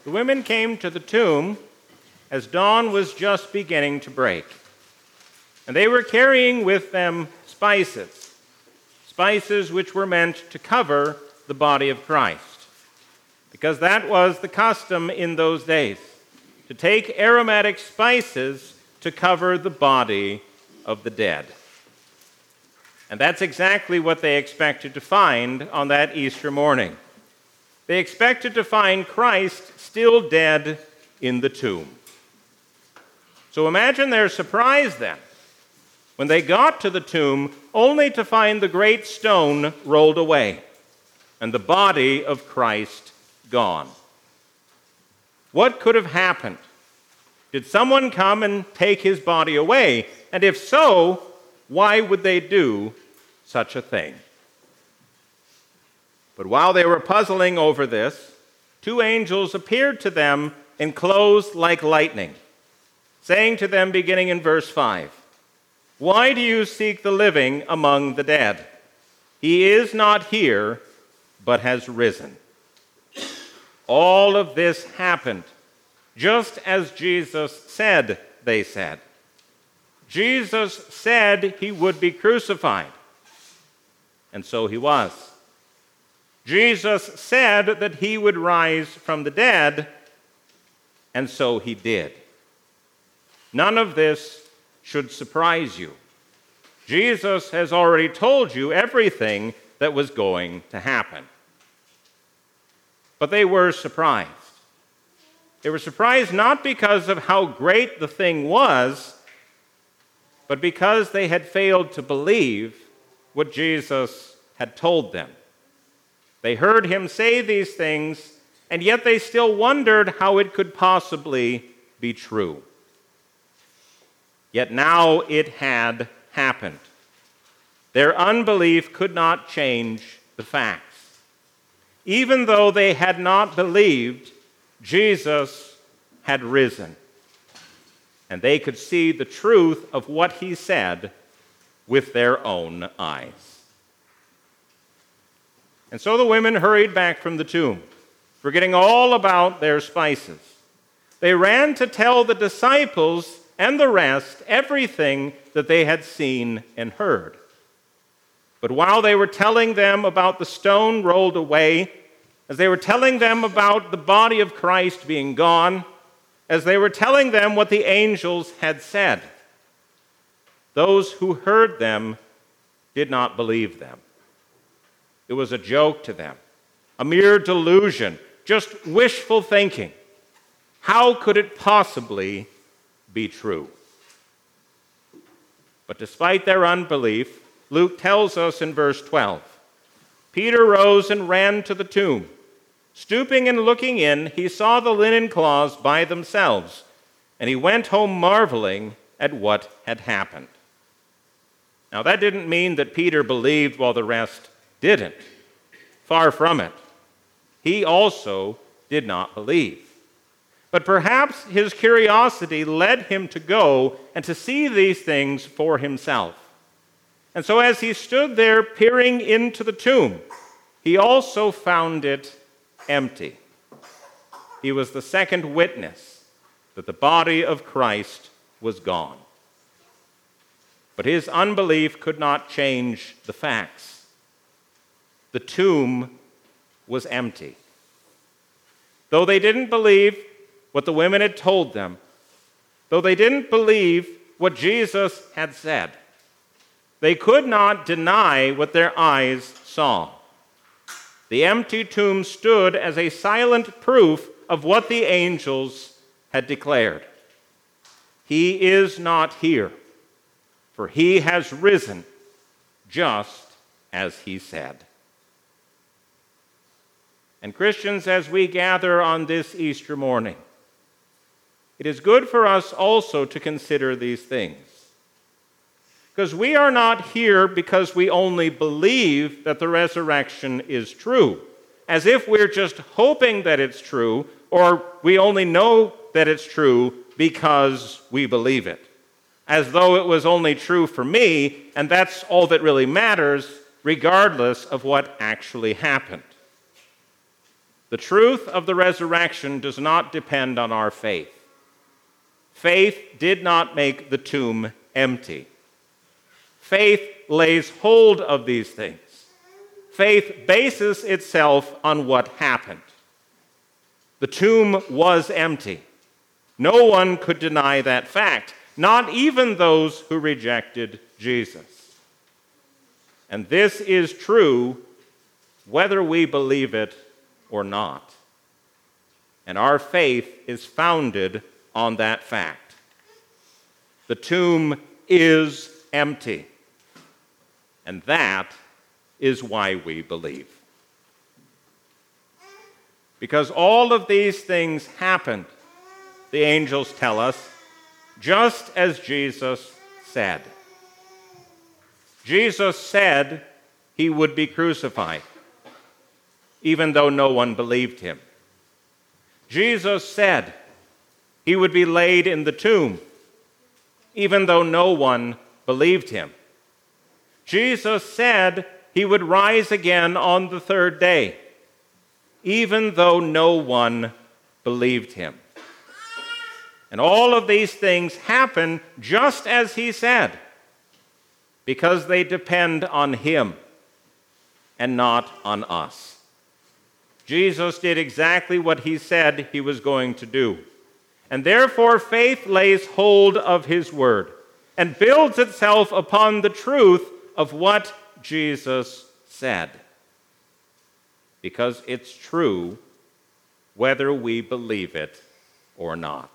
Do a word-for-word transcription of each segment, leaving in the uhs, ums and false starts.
The women came to the tomb as dawn was just beginning to break, and they were carrying with them spices, spices which were meant to cover the body of Christ, because that was the custom in those days, to take aromatic spices to cover the body of the dead. And that's exactly what they expected to find on that Easter morning. They expected to find Christ still dead in the tomb. So imagine their surprise then, when they got to the tomb, only to find the great stone rolled away and the body of Christ gone. What could have happened? Did someone come and take his body away? And if so, why would they do such a thing? But while they were puzzling over this, two angels appeared to them enclosed like lightning, saying to them, beginning in verse five, "Why do you seek the living among the dead? He is not here, but has risen." All of this happened just as Jesus said, they said. Jesus said he would be crucified, and so he was. Jesus said that he would rise from the dead, and so he did. None of this should surprise you. Jesus has already told you everything that was going to happen. But they were surprised. They were surprised not because of how great the thing was, but because they had failed to believe what Jesus had told them. They heard him say these things, and yet they still wondered how it could possibly be true. Yet now it had happened. Their unbelief could not change the facts. Even though they had not believed, Jesus had risen, and they could see the truth of what he said with their own eyes. And so the women hurried back from the tomb, forgetting all about their spices. They ran to tell the disciples and the rest everything that they had seen and heard. But while they were telling them about the stone rolled away, as they were telling them about the body of Christ being gone, as they were telling them what the angels had said, those who heard them did not believe them. It was a joke to them, a mere delusion, just wishful thinking. How could it possibly be true? But despite their unbelief, Luke tells us in verse twelve, Peter rose and ran to the tomb. Stooping and looking in, he saw the linen cloths by themselves, and he went home marveling at what had happened. Now that didn't mean that Peter believed while the rest didn't. Far from it. He also did not believe. But perhaps his curiosity led him to go and to see these things for himself. And so as he stood there peering into the tomb, he also found it empty. He was the second witness that the body of Christ was gone. But his unbelief could not change the facts. The tomb was empty. Though they didn't believe what the women had told them, though they didn't believe what Jesus had said, they could not deny what their eyes saw. The empty tomb stood as a silent proof of what the angels had declared. He is not here, for he has risen, just as he said. And Christians, as we gather on this Easter morning, it is good for us also to consider these things. Because we are not here because we only believe that the resurrection is true, as if we're just hoping that it's true, or we only know that it's true because we believe it, as though it was only true for me, and that's all that really matters, regardless of what actually happened. The truth of the resurrection does not depend on our faith. Faith did not make the tomb empty. Faith lays hold of these things. Faith bases itself on what happened. The tomb was empty. No one could deny that fact, not even those who rejected Jesus. And this is true whether we believe it or not. And our faith is founded on that fact. The tomb is empty. And that is why we believe. Because all of these things happened, the angels tell us, just as Jesus said. Jesus said he would be crucified, even though no one believed him. Jesus said he would be laid in the tomb, even though no one believed him. Jesus said he would rise again on the third day, even though no one believed him. And all of these things happen just as he said, because they depend on him and not on us. Jesus did exactly what he said he was going to do. And therefore faith lays hold of his word and builds itself upon the truth of what Jesus said. Because it's true whether we believe it or not.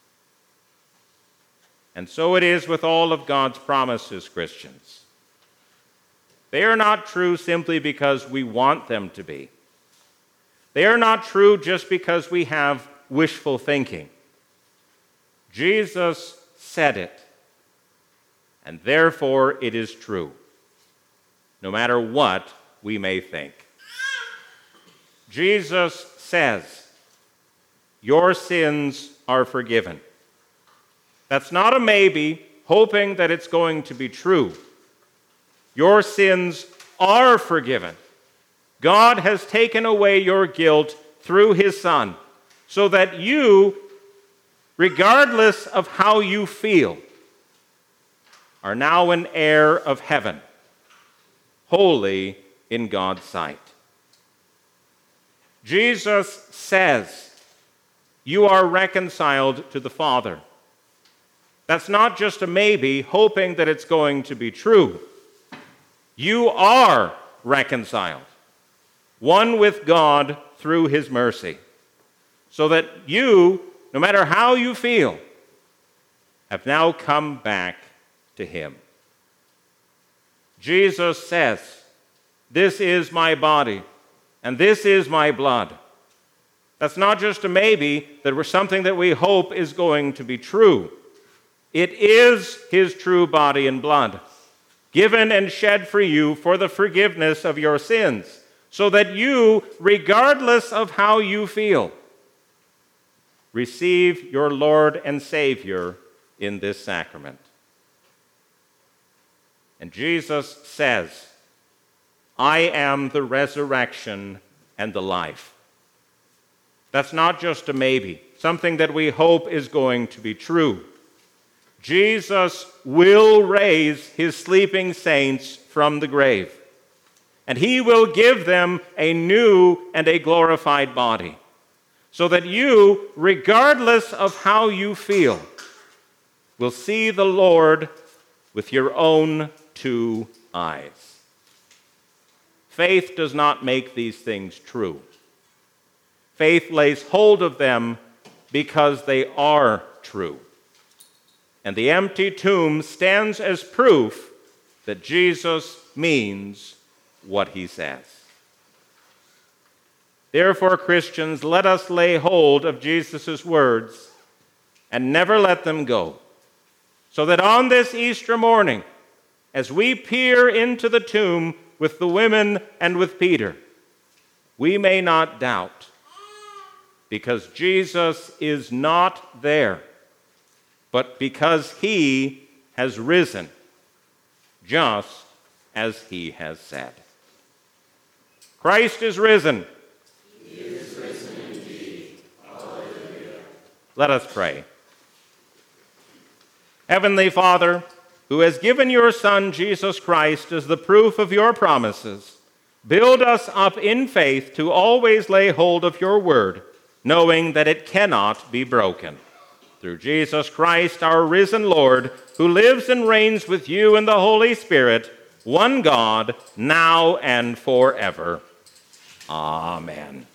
And so it is with all of God's promises, Christians. They are not true simply because we want them to be. They are not true just because we have wishful thinking. Jesus said it, and therefore it is true, no matter what we may think. Jesus says, your sins are forgiven. That's not a maybe, hoping that it's going to be true. Your sins are forgiven. God has taken away your guilt through his Son, so that you, regardless of how you feel, are now an heir of heaven, holy in God's sight. Jesus says, you are reconciled to the Father. That's not just a maybe, hoping that it's going to be true. You are reconciled, one with God through his mercy, so that you, no matter how you feel, have now come back to him. Jesus says, this is my body, and this is my blood. That's not just a maybe, that we're something that we hope is going to be true. It is his true body and blood, given and shed for you for the forgiveness of your sins, so that you, regardless of how you feel, receive your Lord and Savior in this sacrament. And Jesus says, I am the resurrection and the life. That's not just a maybe, something that we hope is going to be true. Jesus will raise his sleeping saints from the grave, and he will give them a new and a glorified body, so that you, regardless of how you feel, will see the Lord with your own two eyes. Faith does not make these things true. Faith lays hold of them because they are true. And the empty tomb stands as proof that Jesus means what he says. Therefore, Christians, let us lay hold of Jesus' words and never let them go, so that on this Easter morning, as we peer into the tomb with the women and with Peter, we may not doubt, because Jesus is not there, but because he has risen, just as he has said. Christ is risen. He is risen. Let us pray. Heavenly Father, who has given your Son, Jesus Christ, as the proof of your promises, build us up in faith to always lay hold of your word, knowing that it cannot be broken. Through Jesus Christ, our risen Lord, who lives and reigns with you in the Holy Spirit, one God, now and forever. Amen.